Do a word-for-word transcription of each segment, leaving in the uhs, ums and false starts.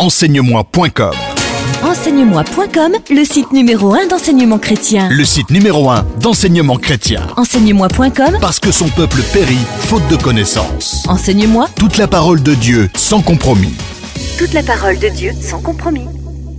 enseigne-moi point com. enseigne-moi point com, le site numéro un d'enseignement chrétien. Le site numéro un d'enseignement chrétien. enseigne-moi point com, Parce que son peuple périt, faute de connaissances. enseigne-moi Toute la parole de Dieu, sans compromis. toute la parole de Dieu sans compromis.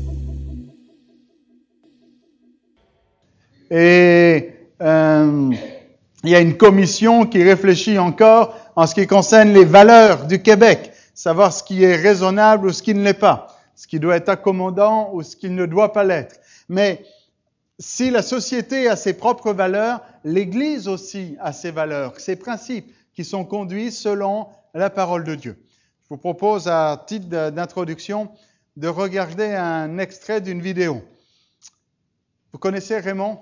Et euh, il y a une commission qui réfléchit encore en ce qui concerne les valeurs du Québec, savoir ce qui est raisonnable ou ce qui ne l'est pas, ce qui doit être accommodant ou ce qui ne doit pas l'être. Mais si la société a ses propres valeurs, l'Église aussi a ses valeurs, ses principes qui sont conduits selon la parole de Dieu. Je vous propose à titre d'introduction de regarder un extrait d'une vidéo. Vous connaissez Raymond?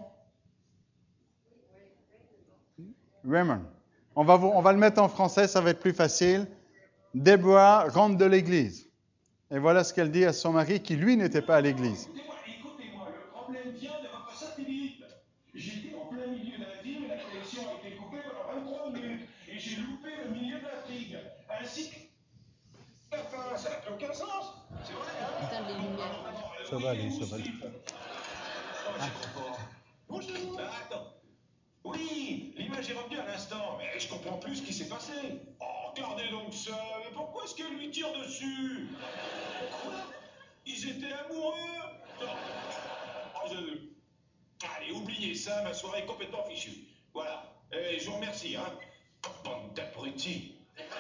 Raymond. On va, vous, on va le mettre en français, ça va être plus facile. Déborah rentre de l'église. Et voilà ce qu'elle dit à son mari qui, lui, n'était pas à l'église. Écoutez-moi, écoutez-moi, le problème vient de votre satellite. J'étais en plein milieu d'un film et la connexion a été coupée pendant vingt-trois minutes. Et j'ai loupé le milieu de l'intrigue. Ainsi que la fin, ça n'a plus aucun sens. C'est vrai, hein? Ça va aller, ça va aller. Bonjour. Ah, attends. Oui, l'image est revenue à l'instant, mais je comprends plus ce qui s'est passé. Oh, regardez donc ça, mais pourquoi est-ce qu'elle lui tire dessus? Quoi? Ils étaient amoureux? Non. Oh, je... Allez, oubliez ça, ma soirée est complètement fichue. Voilà, et je vous remercie, hein. Bande d'abrutis.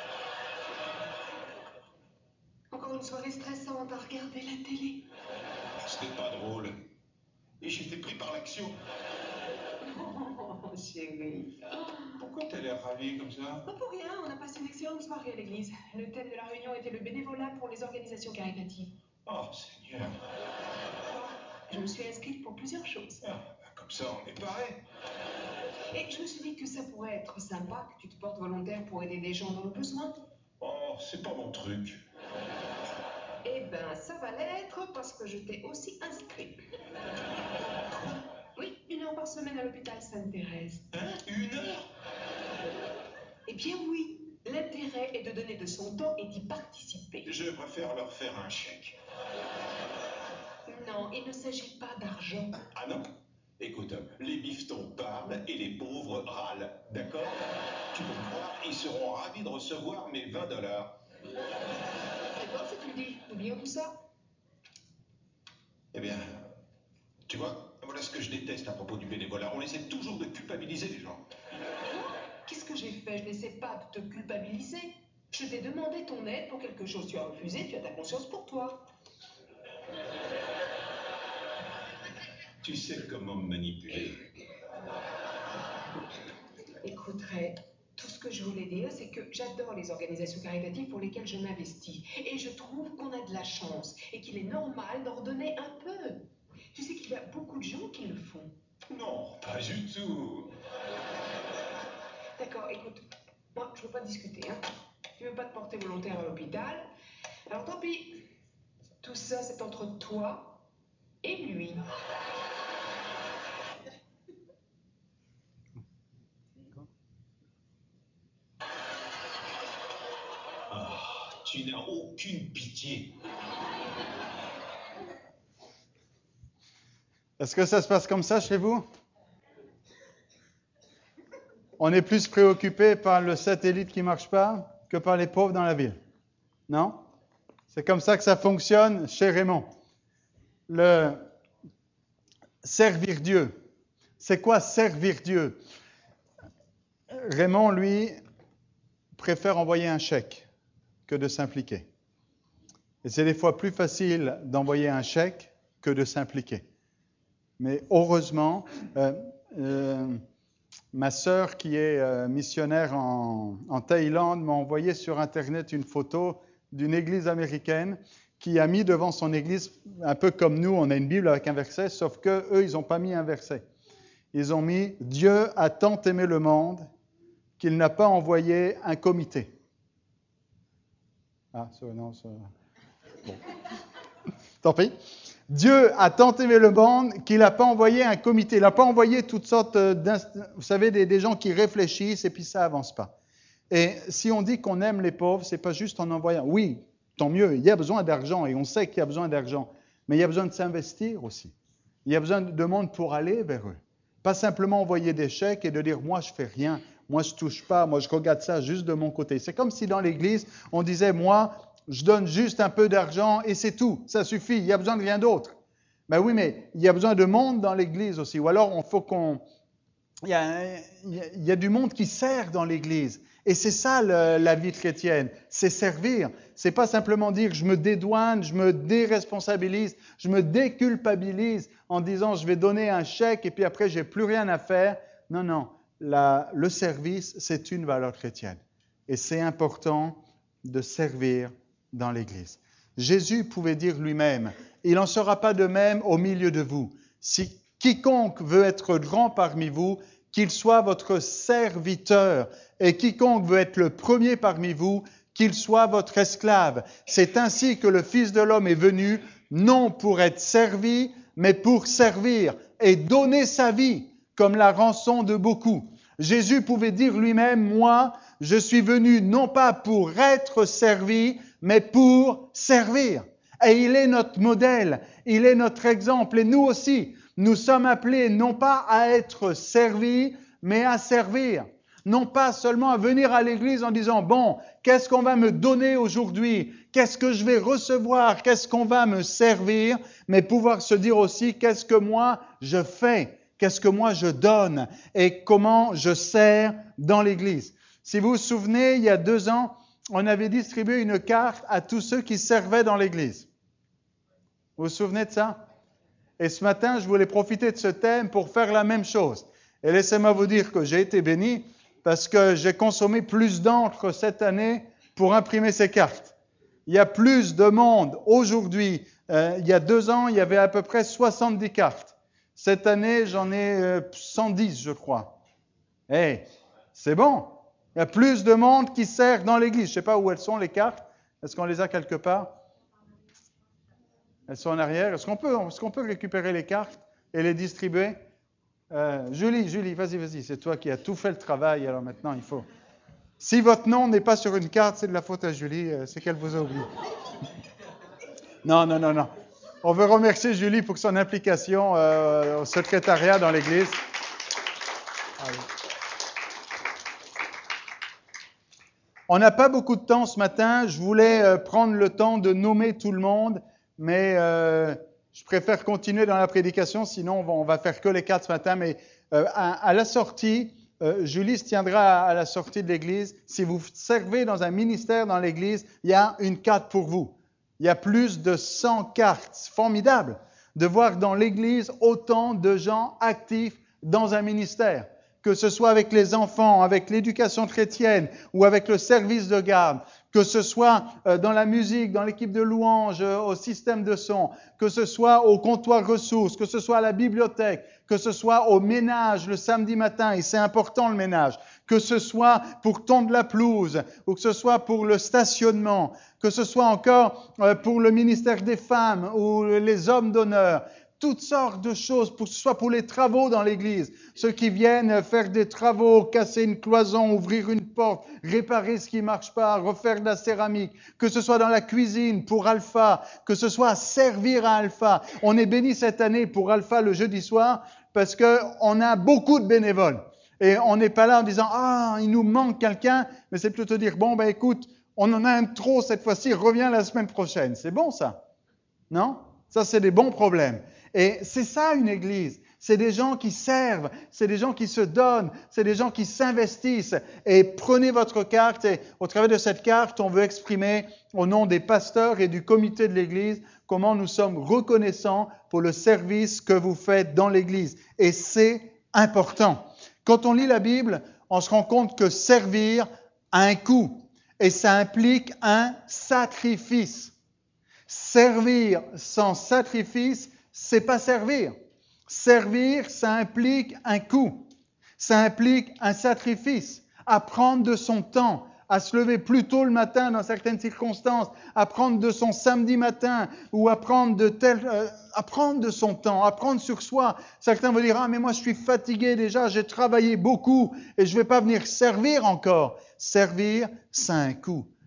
Encore une soirée stressante à regarder la télé. C'était pas drôle. Et j'étais pris par l'action. Oh, chérie. Pourquoi t'as l'air ravie comme ça? Pas pour rien, on a passé une excellente soirée à l'église. Le thème de la réunion était le bénévolat pour les organisations caritatives. Oh, Seigneur. Je me suis inscrite pour plusieurs choses. Ah, comme ça, on est pareil. Et je me suis dit que ça pourrait être sympa que tu te portes volontaire pour aider des gens dans le besoin. Oh, c'est pas mon truc. Eh ben, ça va l'être parce que je t'ai aussi inscrit. Oui, une heure par semaine à l'hôpital Sainte-Thérèse. Hein? Une heure? Eh bien oui, l'intérêt est de donner de son temps et d'y participer. Je préfère leur faire un chèque. Non, il ne s'agit pas d'argent. Ah non? Écoute, les bifetons parlent et les pauvres râlent, d'accord? Tu peux me croire, ils seront ravis de recevoir mes vingt dollars. D'accord, si tu le dis, oublions tout ça. Eh bien, tu vois, voilà ce que je déteste à propos du bénévolat. On essaie toujours de culpabiliser les gens. Qu'est-ce que j'ai fait? Je n'essaie pas de te culpabiliser. Je t'ai demandé ton aide pour quelque chose. Tu as refusé, tu as ta conscience pour toi. Tu sais comment me manipuler. Écoute, Ray, tout ce que je voulais dire, c'est que j'adore les organisations caritatives pour lesquelles je m'investis. Et je trouve qu'on a de la chance et qu'il est normal d'en redonner un peu. Tu sais qu'il y a beaucoup de gens qui le font. Non, pas du tout. D'accord, écoute, moi, je veux pas discuter, hein. Tu veux pas te porter volontaire à l'hôpital? Alors tant pis. Tout ça, c'est entre toi et lui. Ah, tu n'as aucune pitié. Est-ce que ça se passe comme ça chez vous? On est plus préoccupé par le satellite qui ne marche pas que par les pauvres dans la ville. Non? C'est comme ça que ça fonctionne chez Raymond. Le servir Dieu. C'est quoi servir Dieu? Raymond, lui, préfère envoyer un chèque que de s'impliquer. Et c'est des fois plus facile d'envoyer un chèque que de s'impliquer. Mais heureusement, euh, euh, ma sœur qui est euh, missionnaire en, en Thaïlande m'a envoyé sur Internet une photo d'une église américaine qui a mis devant son église, un peu comme nous, on a une Bible avec un verset, sauf qu'eux, ils n'ont pas mis un verset. Ils ont mis « Dieu a tant aimé le monde qu'il n'a pas envoyé un comité ». Ah, ça, non, ça... Bon. Tant pis. Dieu a tant aimé le monde qu'il n'a pas envoyé un comité. Il n'a pas envoyé toutes sortes d'inst... Vous savez, des, des gens qui réfléchissent et puis ça n'avance pas. Et si on dit qu'on aime les pauvres, ce n'est pas juste en envoyant. Oui, tant mieux, il y a besoin d'argent et on sait qu'il y a besoin d'argent. Mais il y a besoin de s'investir aussi. Il y a besoin de monde pour aller vers eux. Pas simplement envoyer des chèques et de dire « moi je fais rien, moi je touche pas, moi je regarde ça juste de mon côté ». C'est comme si dans l'Église, on disait « moi je donne juste un peu d'argent et c'est tout, ça suffit, il y a besoin de rien d'autre ». Ben oui, mais il y a besoin de monde dans l'Église aussi. Ou alors, il faut qu'on... Il y a, il y a du monde qui sert dans l'Église. Et c'est ça le, la vie chrétienne, c'est servir. C'est pas simplement dire je me dédouane, je me déresponsabilise, je me déculpabilise en disant je vais donner un chèque et puis après j'ai plus rien à faire. Non, non, la, le service c'est une valeur chrétienne. Et c'est important de servir dans l'Église. Jésus pouvait dire lui-même, il n'en sera pas de même au milieu de vous. Si quiconque veut être grand parmi vous, qu'il soit votre serviteur, et quiconque veut être le premier parmi vous, qu'il soit votre esclave. C'est ainsi que le Fils de l'homme est venu, non pour être servi, mais pour servir et donner sa vie comme la rançon de beaucoup. Jésus pouvait dire lui-même, moi, je suis venu non pas pour être servi, mais pour servir. Et il est notre modèle, il est notre exemple, et nous aussi, nous sommes appelés non pas à être servis, mais à servir. Non pas seulement à venir à l'église en disant, bon, qu'est-ce qu'on va me donner aujourd'hui? Qu'est-ce que je vais recevoir? Qu'est-ce qu'on va me servir? Mais pouvoir se dire aussi, qu'est-ce que moi je fais? Qu'est-ce que moi je donne? Et comment je sers dans l'église? Si vous vous souvenez, il y a deux ans, on avait distribué une carte à tous ceux qui servaient dans l'église. Vous vous souvenez de ça? Et ce matin, je voulais profiter de ce thème pour faire la même chose. Et laissez-moi vous dire que j'ai été béni parce que j'ai consommé plus d'encre cette année pour imprimer ces cartes. Il y a plus de monde aujourd'hui. Euh, il y a deux ans, il y avait à peu près soixante-dix cartes. Cette année, j'en ai euh, cent dix, je crois. Eh, hey, c'est bon. Il y a plus de monde qui sert dans l'église. Je ne sais pas où elles sont, les cartes. Est-ce qu'on les a quelque part? Elles sont en arrière. Est-ce qu'on peut, est-ce qu'on peut récupérer les cartes et les distribuer? euh, Julie, Julie, vas-y, vas-y. C'est toi qui as tout fait le travail, alors maintenant il faut. Si votre nom n'est pas sur une carte, c'est de la faute à Julie, euh, c'est qu'elle vous a oublié. Non, non, non, non. On veut remercier Julie pour son implication euh, au secrétariat dans l'Église. Allez. On n'a pas beaucoup de temps ce matin. Je voulais euh, prendre le temps de nommer tout le monde. Mais euh, je préfère continuer dans la prédication, sinon on va, on va faire que les quatre ce matin. Mais euh, à, à la sortie, euh, Julie se tiendra à, à la sortie de l'Église. Si vous servez dans un ministère dans l'Église, il y a une carte pour vous. Il y a plus de cent cartes. C'est formidable de voir dans l'Église autant de gens actifs dans un ministère. Que ce soit avec les enfants, avec l'éducation chrétienne ou avec le service de garde, que ce soit dans la musique, dans l'équipe de louange, au système de son, que ce soit au comptoir ressources, que ce soit à la bibliothèque, que ce soit au ménage le samedi matin, et c'est important le ménage, que ce soit pour tondre la pelouse, ou que ce soit pour le stationnement, que ce soit encore pour le ministère des femmes ou les hommes d'honneur. Toutes sortes de choses, pour, soit pour les travaux dans l'église, ceux qui viennent faire des travaux, casser une cloison, ouvrir une porte, réparer ce qui ne marche pas, refaire de la céramique, que ce soit dans la cuisine pour Alpha, que ce soit à servir à Alpha. On est béni cette année pour Alpha le jeudi soir parce qu'on a beaucoup de bénévoles. Et on n'est pas là en disant « Ah, il nous manque quelqu'un », mais c'est plutôt dire « Bon, ben écoute, on en a un trop cette fois-ci, reviens la semaine prochaine ». C'est bon ça? Non? Ça, c'est des bons problèmes. Et c'est ça une église, c'est des gens qui servent, c'est des gens qui se donnent, c'est des gens qui s'investissent. Et prenez votre carte et au travers de cette carte, on veut exprimer au nom des pasteurs et du comité de l'église comment nous sommes reconnaissants pour le service que vous faites dans l'église. Et c'est important. Quand on lit la Bible, on se rend compte que servir a un coût et ça implique un sacrifice. Servir sans sacrifice, c'est pas servir. Servir, ça implique un coût. Ça implique un sacrifice. À prendre de son temps, à se lever plus tôt le matin dans certaines circonstances, à prendre de son samedi matin ou à prendre de tel, euh, à prendre de son temps, à prendre sur soi. Certains vont dire, ah, mais moi je suis fatigué déjà, j'ai travaillé beaucoup et je vais pas venir servir encore. Servir, ça a un coût.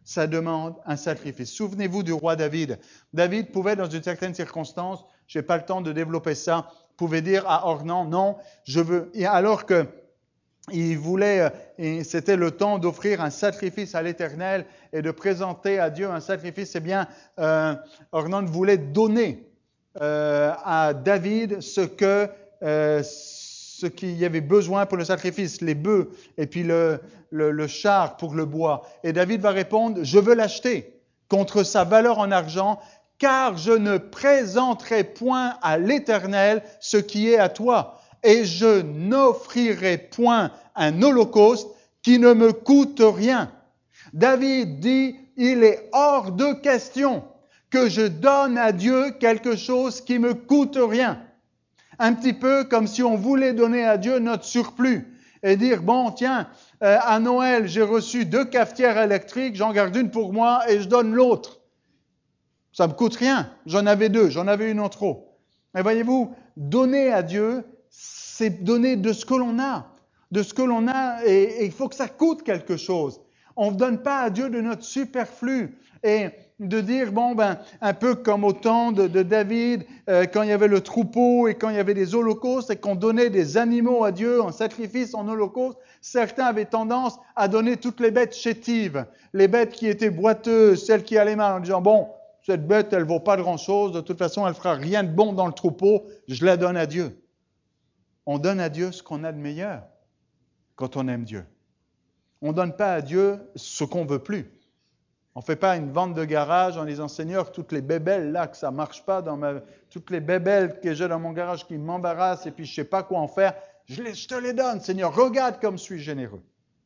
ça demande un sacrifice. Souvenez-vous du roi David. David pouvait, dans une certaine circonstance, je n'ai pas le temps de développer ça, pouvait dire à Ornan, non, je veux, et alors que il voulait, et c'était le temps d'offrir un sacrifice à l'Éternel et de présenter à Dieu un sacrifice, eh bien, euh, Ornan voulait donner euh, à David ce que, euh, ce qu'il y avait besoin pour le sacrifice, les bœufs et puis le, le, le char pour le bois. Et David va répondre, je veux l'acheter contre sa valeur en argent, car je ne présenterai point à l'Éternel ce qui est à toi. Et je n'offrirai point un holocauste qui ne me coûte rien. David dit, il est hors de question que je donne à Dieu quelque chose qui me coûte rien. Un petit peu comme si on voulait donner à Dieu notre surplus et dire, bon, tiens, euh, à Noël, j'ai reçu deux cafetières électriques, j'en garde une pour moi et je donne l'autre. Ça me coûte rien. J'en avais deux, j'en avais une en trop. Mais voyez-vous, donner à Dieu, c'est donner de ce que l'on a, de ce que l'on a, et il faut que ça coûte quelque chose. On ne donne pas à Dieu de notre superflu. Et de dire, bon, ben, un peu comme au temps de, de David, euh, quand il y avait le troupeau et quand il y avait des holocaustes et qu'on donnait des animaux à Dieu en sacrifice, en holocauste, certains avaient tendance à donner toutes les bêtes chétives, les bêtes qui étaient boiteuses, celles qui allaient mal, en disant, bon, cette bête, elle ne vaut pas grand-chose, de toute façon, elle ne fera rien de bon dans le troupeau, je la donne à Dieu. On donne à Dieu ce qu'on a de meilleur quand on aime Dieu. On ne donne pas à Dieu ce qu'on ne veut plus. On ne fait pas une vente de garage en disant « Seigneur, toutes les bébelles là, que ça ne marche pas, dans ma... toutes les bébelles que j'ai dans mon garage qui m'embarrassent et puis je ne sais pas quoi en faire, je, les... je te les donne, Seigneur, regarde comme je suis généreux. »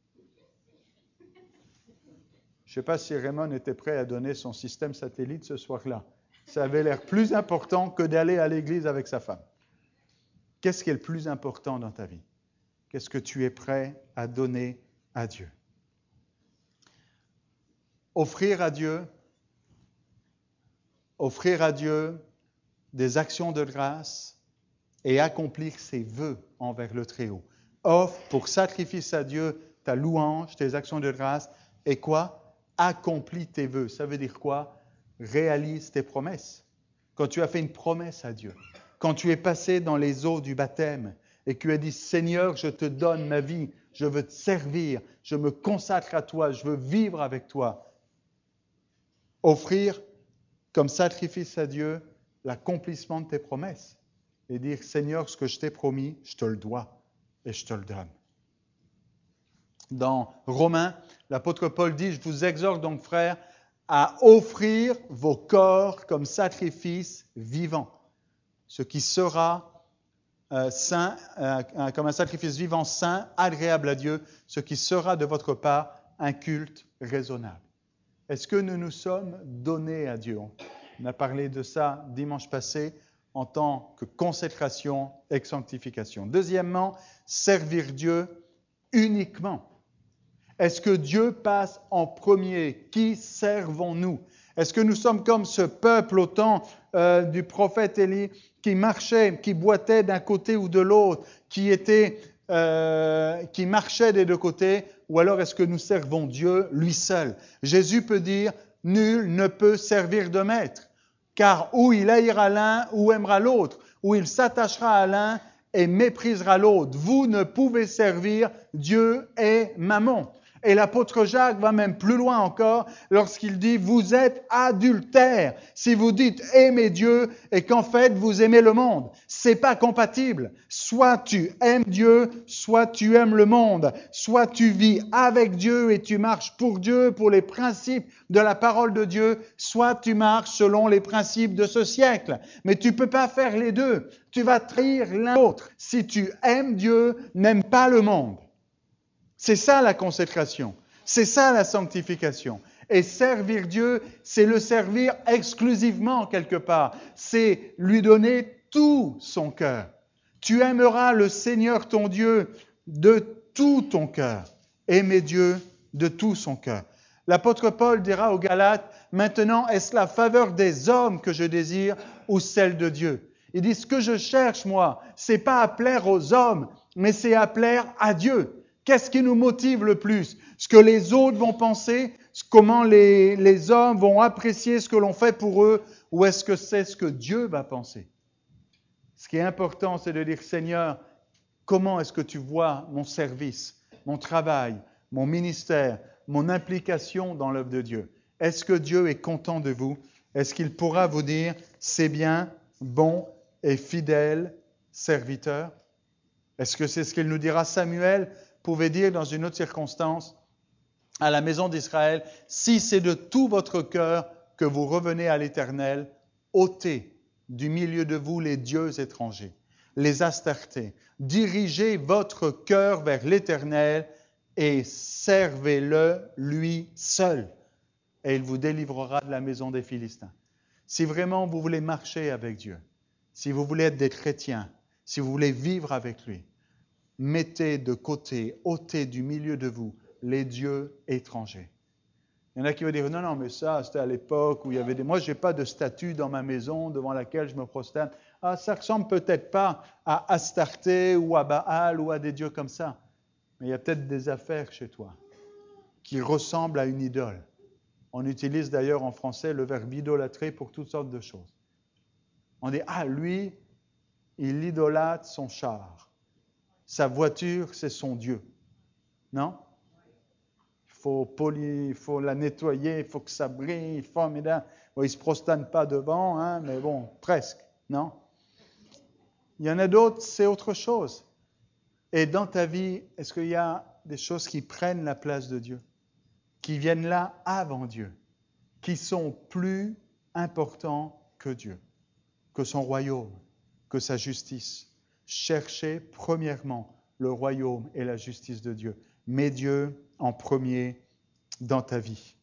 Je ne sais pas si Raymond était prêt à donner son système satellite ce soir-là. Ça avait l'air plus important que d'aller à l'église avec sa femme. Qu'est-ce qui est le plus important dans ta vie? Qu'est-ce que tu es prêt à donner à Dieu? Offrir à Dieu, offrir à Dieu des actions de grâce et accomplir ses vœux envers le Très-Haut. Offre pour sacrifice à Dieu ta louange, tes actions de grâce et quoi? Accomplis tes vœux. Ça veut dire quoi? Réalise tes promesses. Quand tu as fait une promesse à Dieu, quand tu es passé dans les eaux du baptême et que tu as dit « Seigneur, je te donne ma vie, je veux te servir, je me consacre à toi, je veux vivre avec toi », offrir comme sacrifice à Dieu l'accomplissement de tes promesses et dire « Seigneur, ce que je t'ai promis, je te le dois et je te le donne ». Dans Romains, l'apôtre Paul dit « Je vous exhorte donc, frères, à offrir vos corps comme sacrifice vivant, ce qui sera euh, saint, euh, comme un sacrifice vivant saint, agréable à Dieu, ce qui sera de votre part un culte raisonnable. » Est-ce que nous nous sommes donnés à Dieu? On a parlé de ça dimanche passé en tant que consécration et sanctification. Deuxièmement, servir Dieu uniquement. Est-ce que Dieu passe en premier? Qui servons-nous? Est-ce que nous sommes comme ce peuple au temps euh, du prophète Élie qui marchait, qui boitait d'un côté ou de l'autre, qui était, euh, qui marchait des deux côtés? Ou alors est-ce que nous servons Dieu lui seul? Jésus peut dire « Nul ne peut servir de maître, car ou il haïra l'un ou aimera l'autre, ou il s'attachera à l'un et méprisera l'autre. Vous ne pouvez servir Dieu et Mammon. » Et l'apôtre Jacques va même plus loin encore lorsqu'il dit « Vous êtes adultères si vous dites aimer Dieu et qu'en fait vous aimez le monde. » C'est pas compatible. Soit tu aimes Dieu, soit tu aimes le monde. Soit tu vis avec Dieu et tu marches pour Dieu, pour les principes de la parole de Dieu, soit tu marches selon les principes de ce siècle. Mais tu peux pas faire les deux. Tu vas trahir l'un l'autre. Si tu aimes Dieu, n'aime pas le monde. C'est ça la consécration, c'est ça la sanctification. Et servir Dieu, c'est le servir exclusivement quelque part. C'est lui donner tout son cœur. Tu aimeras le Seigneur ton Dieu de tout ton cœur. Aimer Dieu de tout son cœur. L'apôtre Paul dira aux Galates, maintenant est-ce la faveur des hommes que je désire ou celle de Dieu? Il dit, ce que je cherche moi, c'est pas à plaire aux hommes, mais c'est à plaire à Dieu. Qu'est-ce qui nous motive le plus? Ce que les autres vont penser, comment les, les hommes vont apprécier ce que l'on fait pour eux, ou est-ce que c'est ce que Dieu va penser? Ce qui est important, c'est de dire, Seigneur, comment est-ce que tu vois mon service, mon travail, mon ministère, mon implication dans l'œuvre de Dieu? Est-ce que Dieu est content de vous? Est-ce qu'il pourra vous dire, c'est bien, bon et fidèle serviteur? Est-ce que c'est ce qu'il nous dira? Samuel pouvait dire dans une autre circonstance à la maison d'Israël, si c'est de tout votre cœur que vous revenez à l'Éternel, ôtez du milieu de vous les dieux étrangers, les Astartés, dirigez votre cœur vers l'Éternel et servez-le lui seul, et il vous délivrera de la maison des Philistins. Si vraiment vous voulez marcher avec Dieu, si vous voulez être des chrétiens, si vous voulez vivre avec lui, mettez de côté, ôtez du milieu de vous les dieux étrangers. Il y en a qui vont dire, non, non, mais ça, c'était à l'époque où il y avait des... Moi, je n'ai pas de statue dans ma maison devant laquelle je me prosterne. Ah, ça ressemble peut-être pas à Astarté ou à Baal ou à des dieux comme ça. Mais il y a peut-être des affaires chez toi qui ressemblent à une idole. On utilise d'ailleurs en français le verbe idolâtrer pour toutes sortes de choses. On dit, ah, lui, il idolâtre son char. Sa voiture, c'est son Dieu. Non? Il faut, poli, il faut la nettoyer, il faut que ça brille, formidable. Bon, il ne se prostane pas devant, hein, mais bon, presque, non? Il y en a d'autres, c'est autre chose. Et dans ta vie, est-ce qu'il y a des choses qui prennent la place de Dieu, qui viennent là avant Dieu, qui sont plus importants que Dieu, que son royaume, que sa justice? Cherchez premièrement le royaume et la justice de Dieu. Mets Dieu en premier dans ta vie.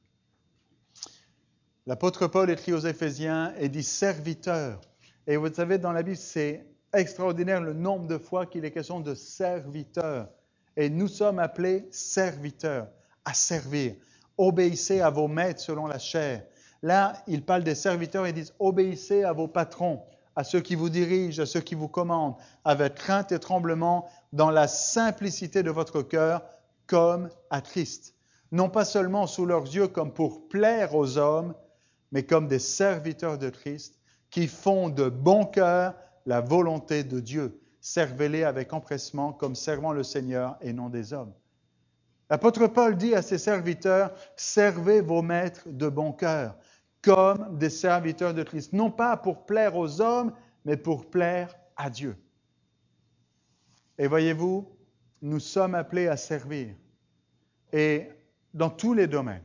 L'apôtre Paul écrit aux Éphésiens et dit « serviteur ». Et vous savez, dans la Bible, c'est extraordinaire le nombre de fois qu'il est question de serviteur. Et nous sommes appelés serviteurs, à servir. Obéissez à vos maîtres selon la chair. Là, il parle des serviteurs et ils disent « obéissez à vos patrons ». À ceux qui vous dirigent, à ceux qui vous commandent, avec crainte et tremblement, dans la simplicité de votre cœur, comme à Christ. Non pas seulement sous leurs yeux comme pour plaire aux hommes, mais comme des serviteurs de Christ, qui font de bon cœur la volonté de Dieu. Servez-les avec empressement, comme servant le Seigneur et non des hommes. L'apôtre Paul dit à ses serviteurs, servez vos maîtres de bon cœur, comme des serviteurs de Christ, non pas pour plaire aux hommes, mais pour plaire à Dieu. Et voyez-vous, nous sommes appelés à servir, et dans tous les domaines.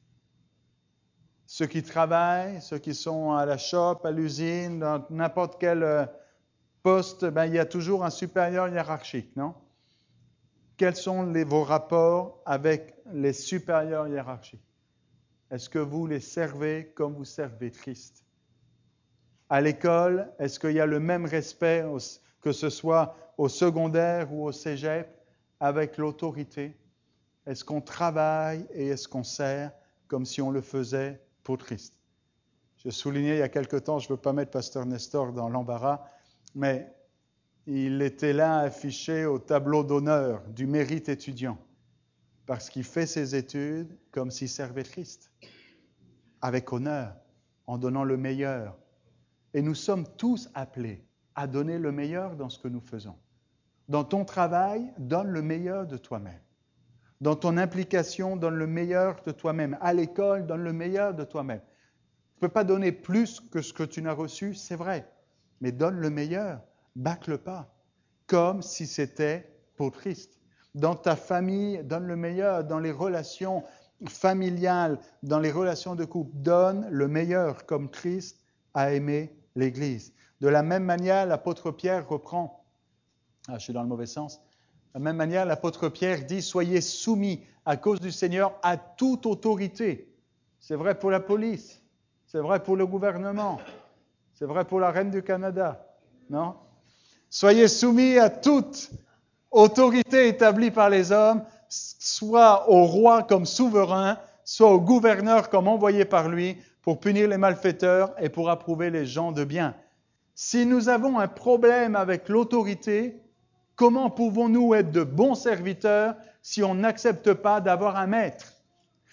Ceux qui travaillent, ceux qui sont à la shop, à l'usine, dans n'importe quel poste, ben, il y a toujours un supérieur hiérarchique, non? Quels sont les, vos rapports avec les supérieurs hiérarchiques? Est-ce que vous les servez comme vous servez Christ? À l'école, est-ce qu'il y a le même respect, que ce soit au secondaire ou au cégep, avec l'autorité? Est-ce qu'on travaille et est-ce qu'on sert comme si on le faisait pour Christ? Je soulignais il y a quelque temps, je ne veux pas mettre Pasteur Nestor dans l'embarras, mais il était là affiché au tableau d'honneur du mérite étudiant, parce qu'il fait ses études comme s'il servait Christ, avec honneur, en donnant le meilleur. Et nous sommes tous appelés à donner le meilleur dans ce que nous faisons. Dans ton travail, donne le meilleur de toi-même. Dans ton implication, donne le meilleur de toi-même. À l'école, donne le meilleur de toi-même. Tu ne peux pas donner plus que ce que tu n'as reçu, c'est vrai, mais donne le meilleur, bâcle le pas, comme si c'était pour Christ. Dans ta famille, donne le meilleur. Dans les relations familiales, dans les relations de couple, donne le meilleur, comme Christ a aimé l'Église. De la même manière, l'apôtre Pierre reprend, ah, je suis dans le mauvais sens, de la même manière, l'apôtre Pierre dit « Soyez soumis à cause du Seigneur à toute autorité ». C'est vrai pour la police, c'est vrai pour le gouvernement, c'est vrai pour la reine du Canada, non? Soyez soumis à toute autorité établie par les hommes, soit au roi comme souverain, soit au gouverneur comme envoyé par lui, pour punir les malfaiteurs et pour approuver les gens de bien. Si nous avons un problème avec l'autorité, comment pouvons-nous être de bons serviteurs si on n'accepte pas d'avoir un maître?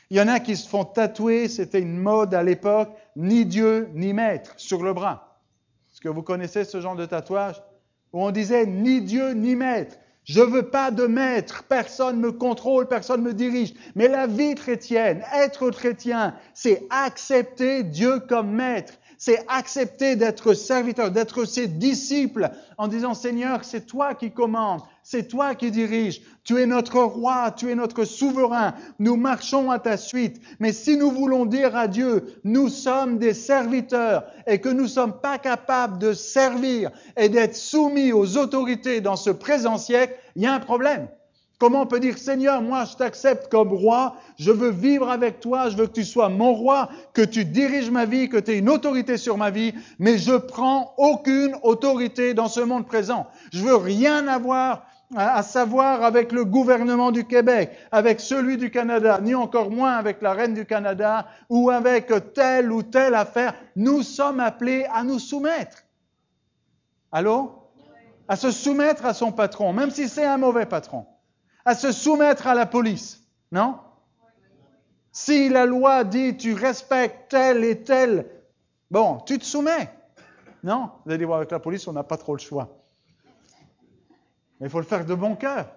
Il y en a qui se font tatouer, c'était une mode à l'époque, ni Dieu ni maître sur le bras. Est-ce que vous connaissez ce genre de tatouage? Où on disait ni Dieu ni maître. Je ne veux pas de maître, personne me contrôle, personne me dirige. Mais la vie chrétienne, être chrétien, c'est accepter Dieu comme maître. C'est accepter d'être serviteur, d'être ses disciples en disant « Seigneur, c'est toi qui commandes, c'est toi qui diriges, tu es notre roi, tu es notre souverain, nous marchons à ta suite. » Mais si nous voulons dire à Dieu « Nous sommes des serviteurs » et que nous ne sommes pas capables de servir et d'être soumis aux autorités dans ce présent siècle, il y a un problème. Comment on peut dire, Seigneur, moi je t'accepte comme roi, je veux vivre avec toi, je veux que tu sois mon roi, que tu diriges ma vie, que tu aies une autorité sur ma vie, mais je prends aucune autorité dans ce monde présent. Je veux rien avoir à savoir avec le gouvernement du Québec, avec celui du Canada, ni encore moins avec la reine du Canada ou avec telle ou telle affaire. Nous sommes appelés à nous soumettre. Allô? À se soumettre à son patron, même si c'est un mauvais patron. À se soumettre à la police, non? Si la loi dit tu respectes tel et tel, bon, tu te soumets. Non? Vous allez voir, avec la police, on n'a pas trop le choix. Mais il faut le faire de bon cœur.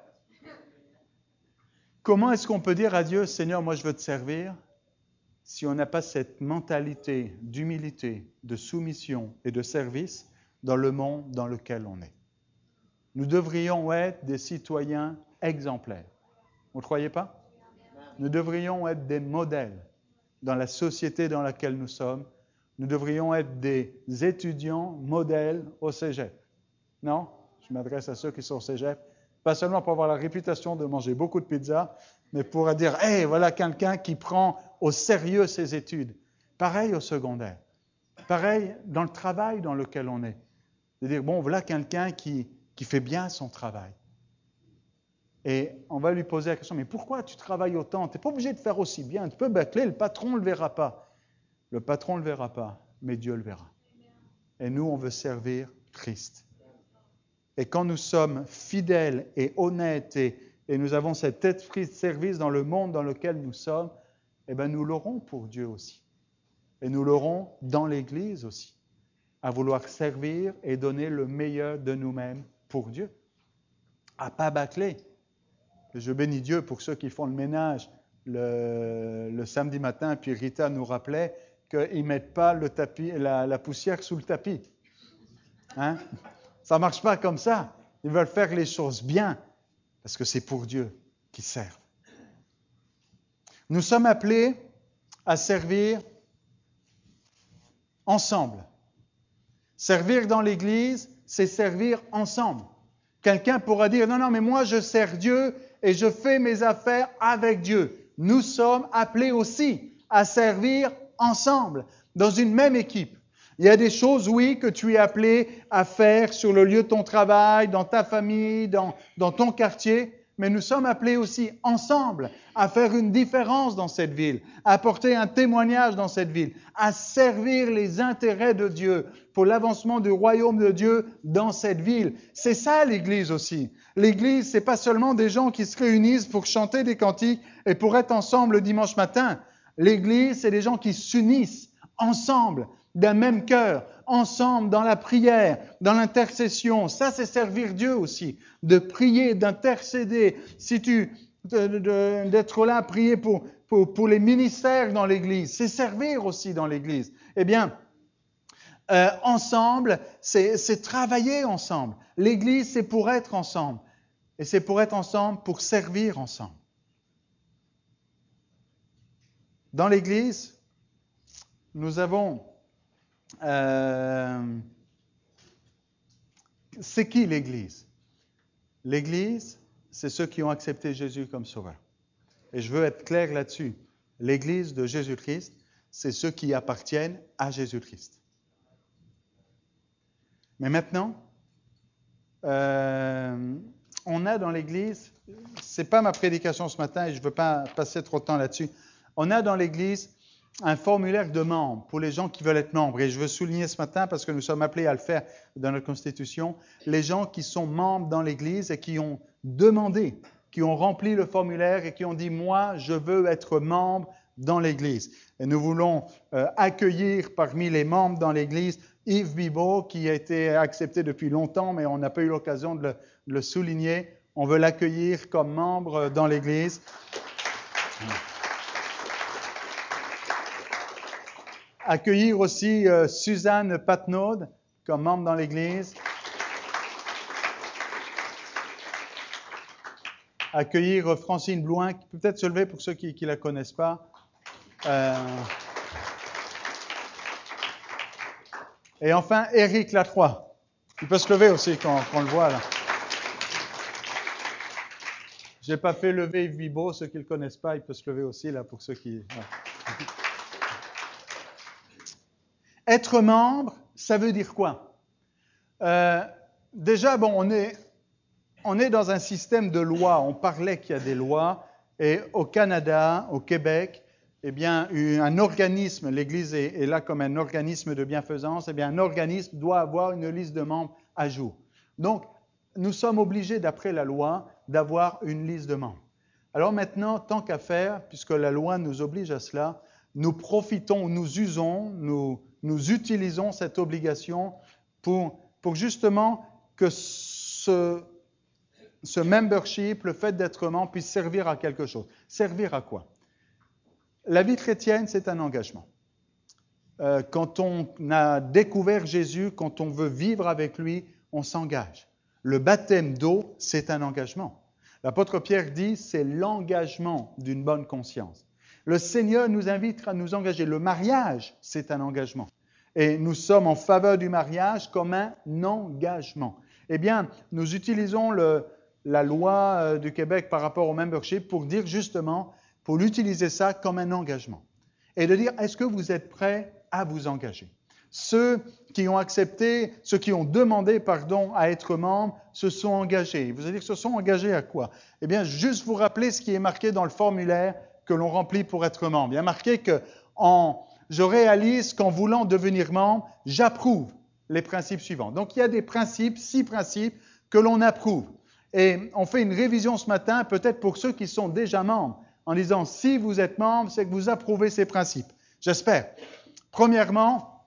Comment est-ce qu'on peut dire à Dieu, Seigneur, moi je veux te servir, si on n'a pas cette mentalité d'humilité, de soumission et de service dans le monde dans lequel on est? Nous devrions être des citoyens exemplaires. Vous ne croyez pas? Nous devrions être des modèles dans la société dans laquelle nous sommes. Nous devrions être des étudiants modèles au cégep. Non? Je m'adresse à ceux qui sont au cégep. Pas seulement pour avoir la réputation de manger beaucoup de pizza, mais pour dire, « Hey, voilà quelqu'un qui prend au sérieux ses études. » Pareil au secondaire. Pareil dans le travail dans lequel on est. De dire, bon, voilà quelqu'un qui, qui fait bien son travail. Et on va lui poser la question, mais pourquoi tu travailles autant? Tu n'es pas obligé de faire aussi bien. Tu peux bâcler, le patron ne le verra pas. Le patron ne le verra pas, mais Dieu le verra. Et nous, on veut servir Christ. Et quand nous sommes fidèles et honnêtes et, et nous avons cet esprit de service dans le monde dans lequel nous sommes, eh bien, nous l'aurons pour Dieu aussi. Et nous l'aurons dans l'Église aussi, à vouloir servir et donner le meilleur de nous-mêmes pour Dieu. À pas bâcler. Je bénis Dieu pour ceux qui font le ménage le, le samedi matin, puis Rita nous rappelait qu'ils ne mettent pas le tapis, la, la poussière sous le tapis. Hein? Ça ne marche pas comme ça. Ils veulent faire les choses bien, parce que c'est pour Dieu qu'ils servent. Nous sommes appelés à servir ensemble. Servir dans l'Église, c'est servir ensemble. Quelqu'un pourra dire, non, non, mais moi je sers Dieu et je fais mes affaires avec Dieu. Nous sommes appelés aussi à servir ensemble, dans une même équipe. Il y a des choses, oui, que tu es appelé à faire sur le lieu de ton travail, dans ta famille, dans, dans ton quartier, mais nous sommes appelés aussi ensemble à faire une différence dans cette ville, à apporter un témoignage dans cette ville, à servir les intérêts de Dieu pour l'avancement du royaume de Dieu dans cette ville. C'est ça l'Église aussi. L'Église, c'est pas seulement des gens qui se réunissent pour chanter des cantiques et pour être ensemble le dimanche matin. L'Église, c'est des gens qui s'unissent ensemble, d'un même cœur, ensemble dans la prière, dans l'intercession. Ça, c'est servir Dieu aussi, de prier, d'intercéder. Si tu, de, de, d'être là à prier pour, pour, pour les ministères dans l'Église, c'est servir aussi dans l'Église. Eh bien, euh, ensemble, c'est, c'est travailler ensemble. L'Église, c'est pour être ensemble. Et c'est pour être ensemble, pour servir ensemble. Dans l'Église, nous avons... Euh, c'est qui l'Église? L'Église, c'est ceux qui ont accepté Jésus comme sauveur. Et je veux être clair là-dessus. L'Église de Jésus-Christ, c'est ceux qui appartiennent à Jésus-Christ. Mais maintenant, euh, on a dans l'Église, ce n'est pas ma prédication ce matin et je ne veux pas passer trop de temps là-dessus, on a dans l'Église un formulaire de membres pour les gens qui veulent être membres. Et je veux souligner ce matin, parce que nous sommes appelés à le faire dans notre Constitution, les gens qui sont membres dans l'Église et qui ont demandé qui ont rempli le formulaire et qui ont dit « Moi, je veux être membre dans l'Église ». Et nous voulons euh, accueillir parmi les membres dans l'Église Yves Bibot, qui a été accepté depuis longtemps, mais on n'a pas eu l'occasion de le, de le souligner. On veut l'accueillir comme membre dans l'Église. Accueillir aussi euh, Suzanne Patnaud comme membre dans l'Église. Accueillir Francine Blouin, qui peut peut-être se lever pour ceux qui ne la connaissent pas. Euh... Et enfin, Éric Lacroix. Il peut se lever aussi quand, quand on le voit là. Je n'ai pas fait lever Yves Bibot, ceux qui ne le connaissent pas, il peut se lever aussi là pour ceux qui... Ouais. Être membre, ça veut dire quoi? euh, Déjà, bon, on est, on est dans un système de lois. On parlait qu'il y a des lois. Et au Canada, au Québec, eh bien, un organisme, l'Église est, est là comme un organisme de bienfaisance, eh bien, un organisme doit avoir une liste de membres à jour. Donc, nous sommes obligés, d'après la loi, d'avoir une liste de membres. Alors maintenant, tant qu'à faire, puisque la loi nous oblige à cela, nous profitons, nous usons, nous, nous utilisons cette obligation pour, pour justement que ce, ce membership, le fait d'être membre, puisse servir à quelque chose. Servir à quoi? La vie chrétienne, c'est un engagement. Euh, quand on a découvert Jésus, quand on veut vivre avec lui, on s'engage. Le baptême d'eau, c'est un engagement. L'apôtre Pierre dit, c'est l'engagement d'une bonne conscience. Le Seigneur nous invite à nous engager. Le mariage, c'est un engagement. Et nous sommes en faveur du mariage comme un engagement. Eh bien, nous utilisons le, la loi du Québec par rapport au membership pour dire justement, pour l'utiliser ça comme un engagement. Et de dire, est-ce que vous êtes prêts à vous engager? Ceux qui ont accepté, ceux qui ont demandé, pardon, à être membres, se sont engagés. Vous allez dire, se sont engagés à quoi? Eh bien, juste vous rappeler ce qui est marqué dans le formulaire que l'on remplit pour être membre. Il y a marqué que en, je réalise qu'en voulant devenir membre, j'approuve les principes suivants. Donc, il y a des principes, six principes que l'on approuve. Et on fait une révision ce matin, peut-être pour ceux qui sont déjà membres, en disant, si vous êtes membre, c'est que vous approuvez ces principes. J'espère. Premièrement,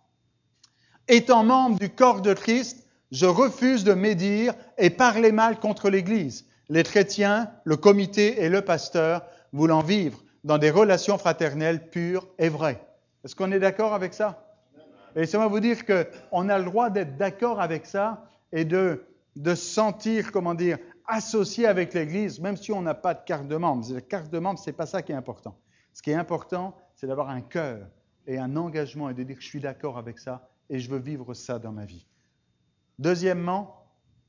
étant membre du corps de Christ, je refuse de médire et parler mal contre l'Église, les chrétiens, le comité et le pasteur, voulant vivre dans des relations fraternelles pures et vraies. Est-ce qu'on est d'accord avec ça? Et laissez-moi vous dire qu'on a le droit d'être d'accord avec ça et de, de sentir, comment dire, associé avec l'Église, même si on n'a pas de carte de membre. La carte de membre, ce n'est pas ça qui est important. Ce qui est important, c'est d'avoir un cœur et un engagement et de dire « je suis d'accord avec ça et je veux vivre ça dans ma vie ». Deuxièmement,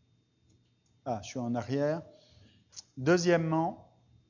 ah, je suis en arrière. Deuxièmement,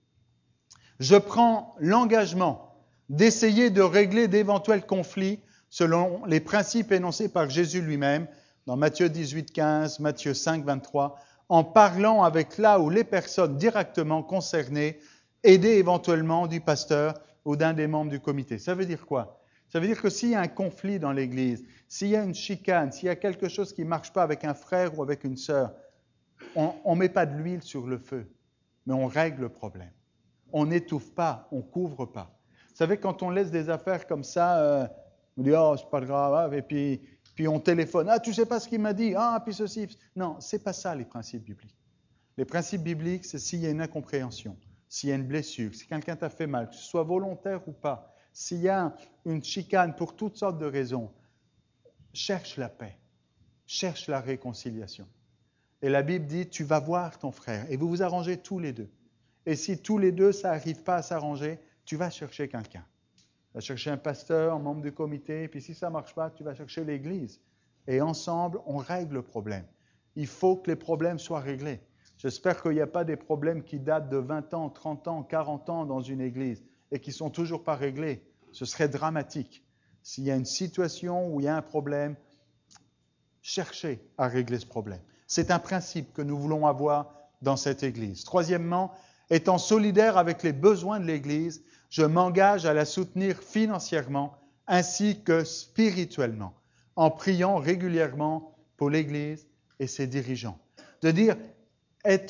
je prends l'engagement d'essayer de régler d'éventuels conflits selon les principes énoncés par Jésus lui-même dans Matthieu dix-huit, quinze, Matthieu cinq, vingt-trois, en parlant avec là où les personnes directement concernées, aidées éventuellement du pasteur ou d'un des membres du comité. Ça veut dire quoi? Ça veut dire que s'il y a un conflit dans l'Église, s'il y a une chicane, s'il y a quelque chose qui ne marche pas avec un frère ou avec une sœur, on ne met pas de l'huile sur le feu, mais on règle le problème. On n'étouffe pas, on ne couvre pas. Vous savez, quand on laisse des affaires comme ça, euh, on dit « oh, c'est pas grave », et puis, puis on téléphone « ah, tu ne sais pas ce qu'il m'a dit, ah, puis ceci ». Non, ce n'est pas ça les principes bibliques. Les principes bibliques, c'est s'il y a une incompréhension, s'il y a une blessure, si quelqu'un t'a fait mal, que ce soit volontaire ou pas, s'il y a une chicane pour toutes sortes de raisons, cherche la paix, cherche la réconciliation. Et la Bible dit, tu vas voir ton frère et vous vous arrangez tous les deux. Et si tous les deux, ça n'arrive pas à s'arranger, tu vas chercher quelqu'un. Tu vas chercher un pasteur, un membre du comité, et puis si ça ne marche pas, tu vas chercher l'Église. Et ensemble, on règle le problème. Il faut que les problèmes soient réglés. J'espère qu'il n'y a pas des problèmes qui datent de vingt ans, trente ans, quarante ans dans une Église et qui ne sont toujours pas réglés. Ce serait dramatique. S'il y a une situation où il y a un problème, cherchez à régler ce problème. C'est un principe que nous voulons avoir dans cette Église. Troisièmement, étant solidaire avec les besoins de l'Église, je m'engage à la soutenir financièrement ainsi que spirituellement, en priant régulièrement pour l'Église et ses dirigeants. De dire, être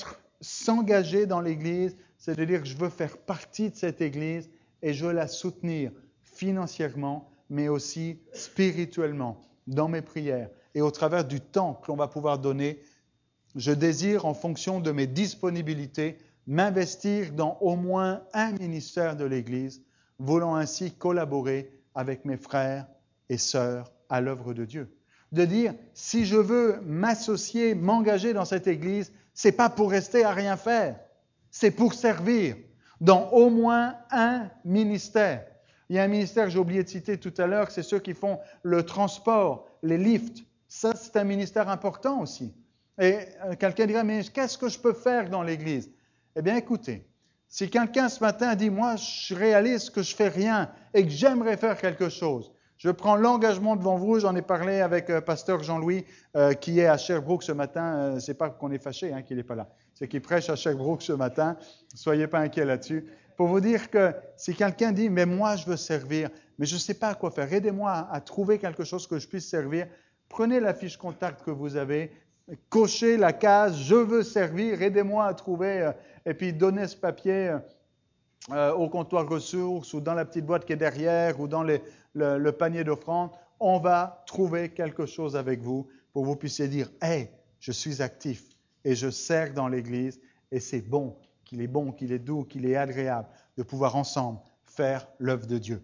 s'engager dans l'Église, c'est de dire que je veux faire partie de cette Église et je veux la soutenir financièrement, mais aussi spirituellement, dans mes prières et au travers du temps que l'on va pouvoir donner. Je désire, en fonction de mes disponibilités, m'investir dans au moins un ministère de l'Église, voulant ainsi collaborer avec mes frères et sœurs à l'œuvre de Dieu. De dire, si je veux m'associer, m'engager dans cette Église, ce n'est pas pour rester à rien faire, c'est pour servir dans au moins un ministère. Il y a un ministère, j'ai oublié de citer tout à l'heure, c'est ceux qui font le transport, les lifts. Ça, c'est un ministère important aussi. Et euh, quelqu'un dirait, mais qu'est-ce que je peux faire dans l'Église? Eh bien, écoutez, si quelqu'un ce matin dit, moi, je réalise que je ne fais rien et que j'aimerais faire quelque chose, je prends l'engagement devant vous, j'en ai parlé avec euh, pasteur Jean-Louis, euh, qui est à Sherbrooke ce matin, euh, c'est pas qu'on est fâché hein, qu'il n'est pas là, c'est qu'il prêche à Sherbrooke ce matin, ne soyez pas inquiets là-dessus, pour vous dire que si quelqu'un dit, mais moi, je veux servir, mais je ne sais pas à quoi faire, aidez-moi à, à trouver quelque chose que je puisse servir, prenez la fiche contact que vous avez, cochez la case, je veux servir, aidez-moi à trouver, euh, et puis donnez ce papier euh, euh, au comptoir ressources ou dans la petite boîte qui est derrière ou dans les, le, le panier d'offrandes. On va trouver quelque chose avec vous pour que vous puissiez dire, « Hey, je suis actif et je sers dans l'Église et c'est bon, qu'il est bon, qu'il est doux, qu'il est agréable de pouvoir ensemble faire l'œuvre de Dieu. »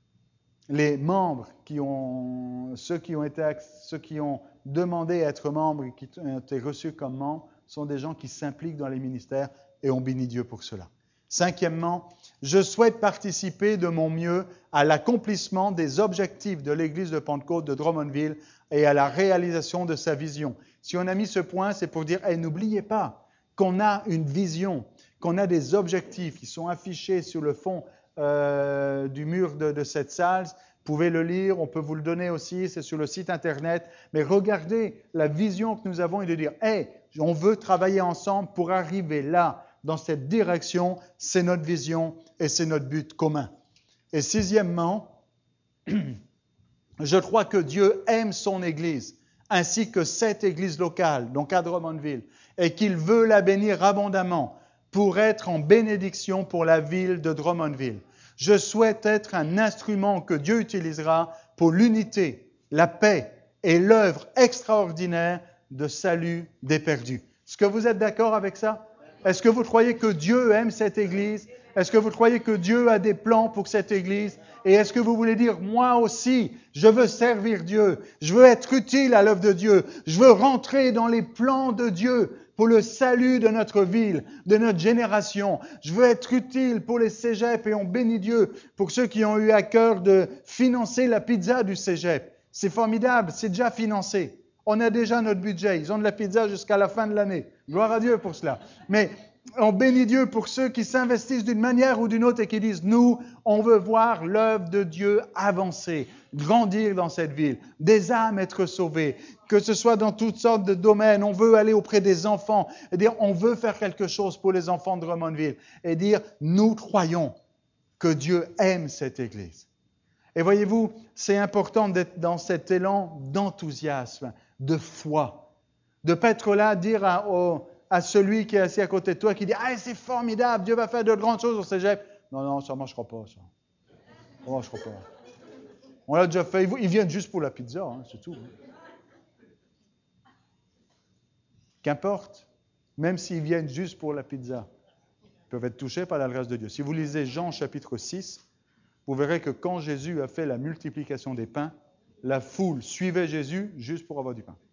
Les membres, qui ont, ceux, qui ont été, ceux qui ont demandé à être membres et qui ont été reçus comme membres, sont des gens qui s'impliquent dans les ministères et on bénit Dieu pour cela. Cinquièmement, je souhaite participer de mon mieux à l'accomplissement des objectifs de l'Église de Pentecôte de Drummondville et à la réalisation de sa vision. Si on a mis ce point, c'est pour dire, hey, n'oubliez pas qu'on a une vision, qu'on a des objectifs qui sont affichés sur le fond Euh, du mur de, de cette salle. Vous pouvez le lire, on peut vous le donner aussi, c'est sur le site Internet. Mais regardez la vision que nous avons et de dire, hey, on veut travailler ensemble pour arriver là, dans cette direction, c'est notre vision et c'est notre but commun. Et sixièmement, je crois que Dieu aime son Église, ainsi que cette Église locale, donc à Drummondville, et qu'il veut la bénir abondamment pour être en bénédiction pour la ville de Drummondville. Je souhaite être un instrument que Dieu utilisera pour l'unité, la paix et l'œuvre extraordinaire de salut des perdus. Est-ce que vous êtes d'accord avec ça? Est-ce que vous croyez que Dieu aime cette Église? Est-ce que vous croyez que Dieu a des plans pour cette Église? Et est-ce que vous voulez dire, moi aussi, je veux servir Dieu, je veux être utile à l'œuvre de Dieu, je veux rentrer dans les plans de Dieu pour le salut de notre ville, de notre génération. Je veux être utile pour les cégeps et on bénit Dieu pour ceux qui ont eu à cœur de financer la pizza du cégep. C'est formidable, c'est déjà financé. On a déjà notre budget, ils ont de la pizza jusqu'à la fin de l'année. Gloire à Dieu pour cela. Mais on bénit Dieu pour ceux qui s'investissent d'une manière ou d'une autre et qui disent, nous, on veut voir l'œuvre de Dieu avancer, grandir dans cette ville, des âmes être sauvées, que ce soit dans toutes sortes de domaines. On veut aller auprès des enfants et dire, on veut faire quelque chose pour les enfants de Drummondville et dire, nous croyons que Dieu aime cette Église. Et voyez-vous, c'est important d'être dans cet élan d'enthousiasme, de foi, de ne pas être là à dire à, au, à celui qui est assis à côté de toi, qui dit « Ah, c'est formidable, Dieu va faire de grandes choses au cégep. » Non, non, ça ne marchera pas, ça. Ça ne marchera pas. On l'a déjà fait. Ils viennent juste pour la pizza, hein, c'est tout. Qu'importe, même s'ils viennent juste pour la pizza, ils peuvent être touchés par la grâce de Dieu. Si vous lisez Jean chapitre six, vous verrez que quand Jésus a fait la multiplication des pains, la foule suivait Jésus juste pour avoir du pain.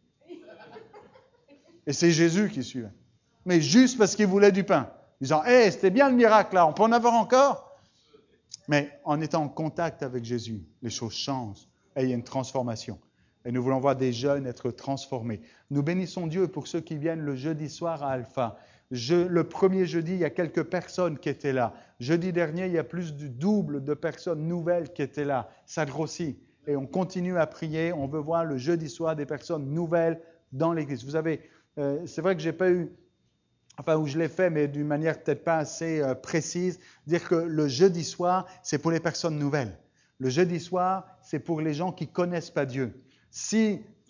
Et c'est Jésus qui suivait. Mais juste parce qu'il voulait du pain. Disant, hé, hey, c'était bien le miracle là, on peut en avoir encore? Mais en étant en contact avec Jésus, les choses changent et il y a une transformation. Et nous voulons voir des jeunes être transformés. Nous bénissons Dieu pour ceux qui viennent le jeudi soir à Alpha. Je, le premier jeudi, il y a quelques personnes qui étaient là. Jeudi dernier, il y a plus du double de personnes nouvelles qui étaient là. Ça grossit. Et on continue à prier. On veut voir le jeudi soir des personnes nouvelles dans l'Église. Vous savez, euh, c'est vrai que je n'ai pas eu, enfin, où je l'ai fait, mais d'une manière peut-être pas assez euh, précise, dire que le jeudi soir, c'est pour les personnes nouvelles. Le jeudi soir, c'est pour les gens qui ne connaissent pas Dieu. Si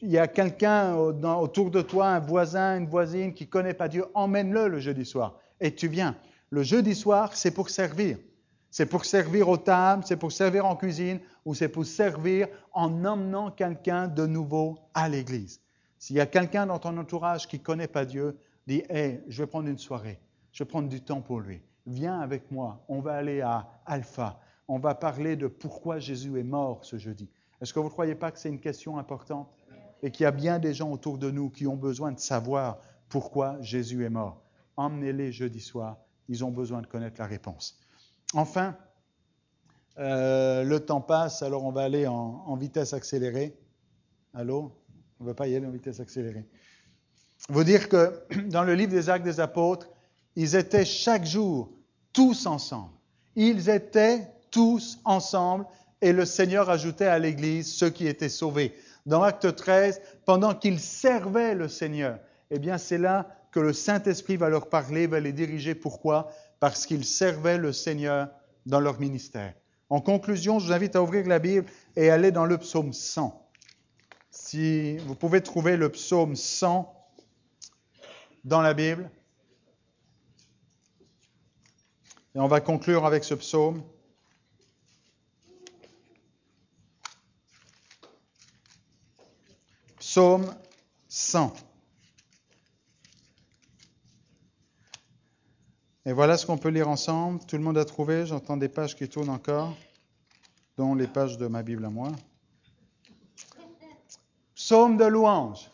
il y a quelqu'un autour de toi, un voisin, une voisine qui ne connaît pas Dieu, emmène-le le jeudi soir et tu viens. Le jeudi soir, c'est pour servir. C'est pour servir aux tables, c'est pour servir en cuisine ou c'est pour servir en emmenant quelqu'un de nouveau à l'église. S'il y a quelqu'un dans ton entourage qui ne connaît pas Dieu, dis « Hey, je vais prendre une soirée, je vais prendre du temps pour lui. Viens avec moi, on va aller à Alpha. On va parler de pourquoi Jésus est mort ce jeudi. » Est-ce que vous ne croyez pas que c'est une question importante et qu'il y a bien des gens autour de nous qui ont besoin de savoir pourquoi Jésus est mort? Emmenez-les jeudi soir, ils ont besoin de connaître la réponse. Enfin, euh, le temps passe, alors on va aller en, en vitesse accélérée. Allô? On ne va pas y aller en vitesse accélérée. Vous dire que dans le livre des Actes des Apôtres, ils étaient chaque jour tous ensemble. Ils étaient tous ensemble et le Seigneur ajoutait à l'Église ceux qui étaient sauvés. Dans Acte treize, pendant qu'ils servaient le Seigneur, eh bien c'est là que le Saint-Esprit va leur parler, va les diriger. Pourquoi? Parce qu'ils servaient le Seigneur dans leur ministère. En conclusion, je vous invite à ouvrir la Bible et aller dans le psaume cent. Si vous pouvez trouver le psaume cent dans la Bible. Et on va conclure avec ce psaume. Psaume cent. Et voilà ce qu'on peut lire ensemble. Tout le monde a trouvé, j'entends des pages qui tournent encore, dont les pages de ma Bible à moi. Psaume de louange.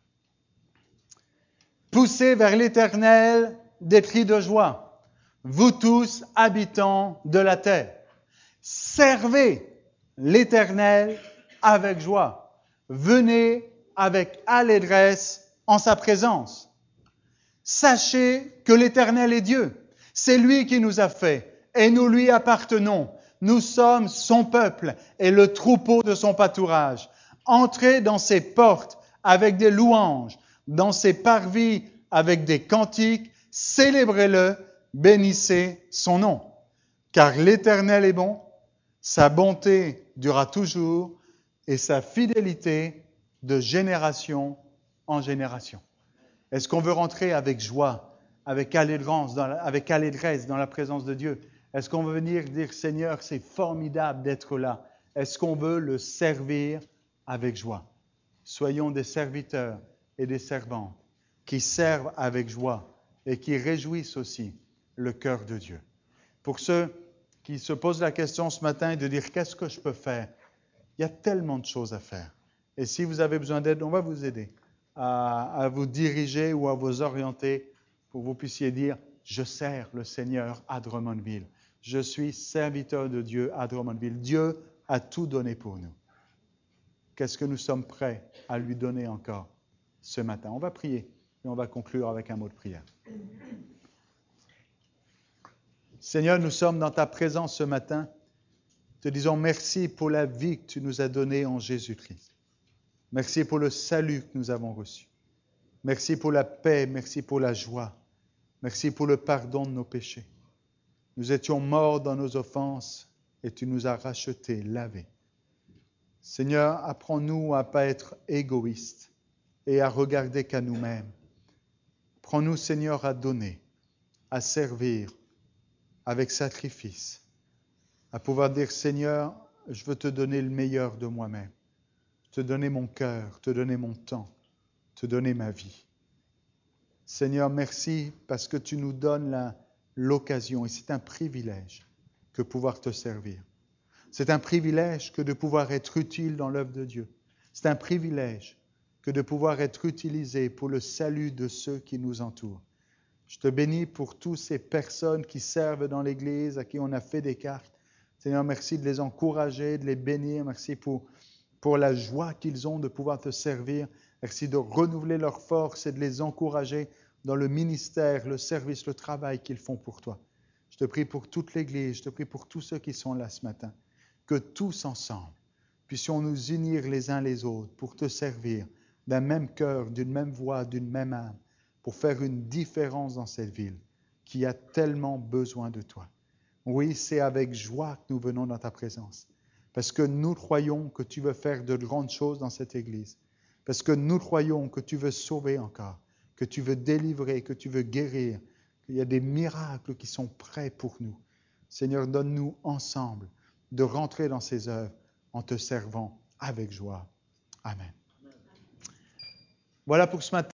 Poussez vers l'Éternel des cris de joie, vous tous habitants de la terre. Servez l'Éternel avec joie. Venez avec allégresse en sa présence. Sachez que l'Éternel est Dieu. C'est lui qui nous a fait et nous lui appartenons. Nous sommes son peuple et le troupeau de son pâturage. Entrez dans ses portes avec des louanges, dans ses parvis avec des cantiques. Célébrez-le, bénissez son nom. Car l'Éternel est bon, sa bonté durera toujours et sa fidélité de génération en génération. Est-ce qu'on veut rentrer avec joie, avec allégresse dans la, avec allégresse dans la présence de Dieu? Est-ce qu'on veut venir dire, Seigneur, c'est formidable d'être là? Est-ce qu'on veut le servir avec joie? Soyons des serviteurs et des servantes qui servent avec joie et qui réjouissent aussi le cœur de Dieu. Pour ceux qui se posent la question ce matin de dire, qu'est-ce que je peux faire? Il y a tellement de choses à faire. Et si vous avez besoin d'aide, on va vous aider à, à vous diriger ou à vous orienter pour que vous puissiez dire, je sers le Seigneur à Drummondville. Je suis serviteur de Dieu à Drummondville. Dieu a tout donné pour nous. Qu'est-ce que nous sommes prêts à lui donner encore ce matin? On va prier et on va conclure avec un mot de prière. Seigneur, nous sommes dans ta présence ce matin. Te disons merci pour la vie que tu nous as donnée en Jésus-Christ. Merci pour le salut que nous avons reçu. Merci pour la paix, merci pour la joie. Merci pour le pardon de nos péchés. Nous étions morts dans nos offenses et tu nous as rachetés, lavés. Seigneur, apprends-nous à ne pas être égoïstes et à regarder qu'à nous-mêmes. Apprends-nous, Seigneur, à donner, à servir avec sacrifice, à pouvoir dire, Seigneur, je veux te donner le meilleur de moi-même, te donner mon cœur, te donner mon temps, te donner ma vie. Seigneur, merci parce que tu nous donnes la, l'occasion, et c'est un privilège que pouvoir te servir. C'est un privilège que de pouvoir être utile dans l'œuvre de Dieu. C'est un privilège que de pouvoir être utilisé pour le salut de ceux qui nous entourent. Je te bénis pour toutes ces personnes qui servent dans l'Église, à qui on a fait des cartes. Seigneur, merci de les encourager, de les bénir. Merci pour, pour la joie qu'ils ont de pouvoir te servir. Merci de renouveler leur force et de les encourager dans le ministère, le service, le travail qu'ils font pour toi. Je te prie pour toute l'Église, je te prie pour tous ceux qui sont là ce matin, que tous ensemble puissions nous unir les uns les autres pour te servir d'un même cœur, d'une même voix, d'une même âme, pour faire une différence dans cette ville qui a tellement besoin de toi. Oui, c'est avec joie que nous venons dans ta présence, parce que nous croyons que tu veux faire de grandes choses dans cette Église. Parce que nous croyons que tu veux sauver encore, que tu veux délivrer, que tu veux guérir, qu'il y a des miracles qui sont prêts pour nous. Seigneur, donne-nous ensemble de rentrer dans ces œuvres en te servant avec joie. Amen. Voilà pour ce matin.